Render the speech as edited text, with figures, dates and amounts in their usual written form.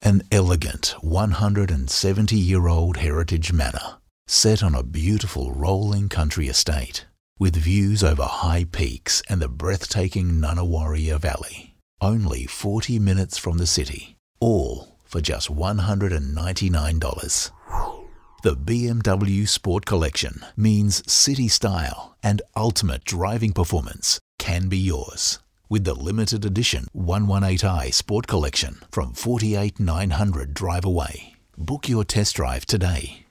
An elegant 170-year-old heritage manor set on a beautiful rolling country estate with views over high peaks and the breathtaking Nunawarriya Valley. Only 40 minutes from the city, all for just $199. The BMW Sport Collection means city style and ultimate driving performance can be yours with the limited edition 118i Sport Collection from 48,900 Drive Away. Book your test drive today.